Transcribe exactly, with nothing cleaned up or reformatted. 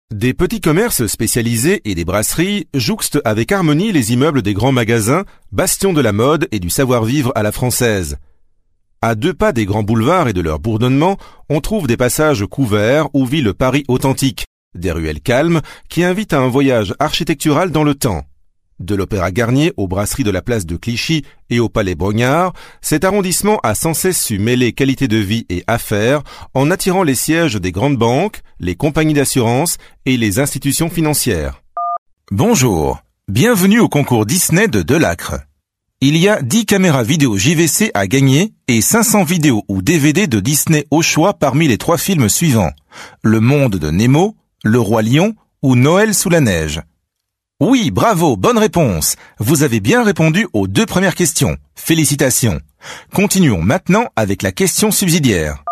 Des petits commerces spécialisés et des brasseries jouxtent avec harmonie les immeubles des grands magasins, bastions de la mode et du savoir-vivre à la française. À deux pas des grands boulevards et de leur bourdonnement, on trouve des passages couverts où vit le Paris authentique, des ruelles calmes qui invitent à un voyage architectural dans le temps. De l'Opéra Garnier aux brasseries de la place de Clichy et au Palais Brongniart, cet arrondissement a sans cesse su mêler qualité de vie et affaires en attirant les sièges des grandes banques, les compagnies d'assurance et les institutions financières. Bonjour, bienvenue au concours Disney de Delacre. Il y a dix caméras vidéo J V C à gagner et cinq cents vidéos ou D V D de Disney au choix parmi les trois films suivants: Le Monde de Nemo, Le Roi Lion ou Noël sous la neige. Oui, bravo, bonne réponse. Vous avez bien répondu aux deux premières questions. Félicitations. Continuons maintenant avec la question subsidiaire.